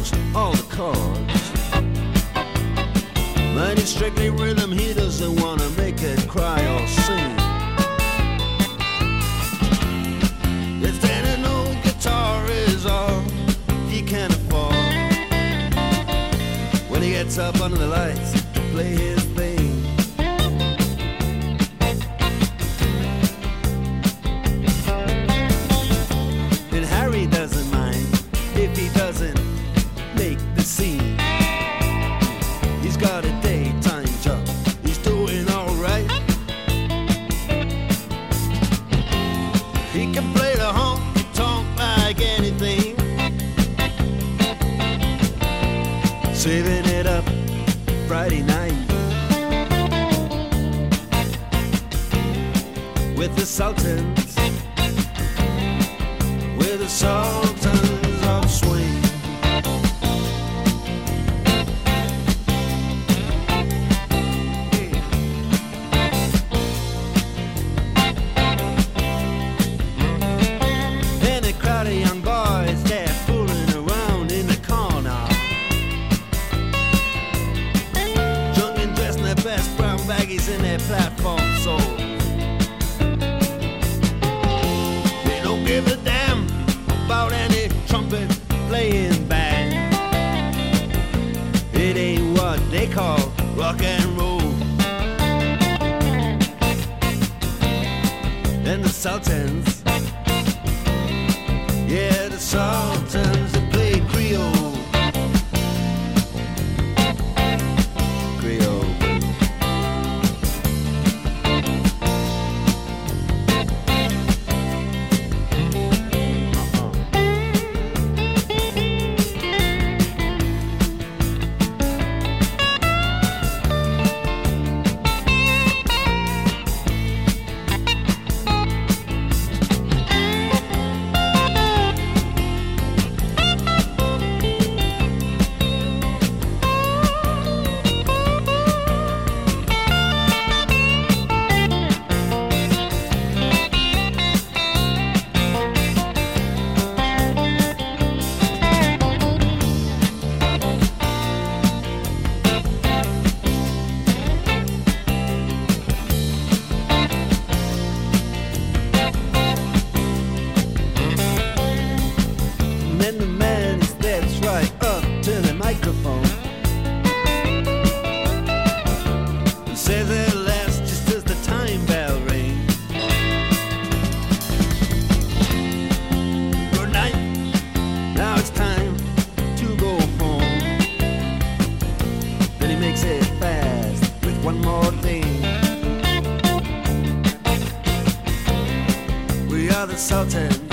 knows all the chords. But it's strictly rhythm, he doesn't want to make it cry or sing. If then an old guitar is all he can afford, when he gets up under the lights to play his thing. And Harry doesn't mind if he doesn't make the scene. He's got a daytime job, he's doing alright. He can play the honky-tonk like anything, saving it up Friday night with the Sultans, with the Sultans of Swing. And a crowd of young boys, they're fooling around in the corner, drunk and dressed in their best brown baggies in their platform soles. They don't give a damn about any trumpet playing band. It ain't what they call rock and roll. And the Sultans, yeah, the Sultans, they play Creole. Creole. And then the man steps right up to the microphone and says at last, just as the time bell rings, good night, now it's time to go home. Then he makes it fast with one more thing. We are the Sultans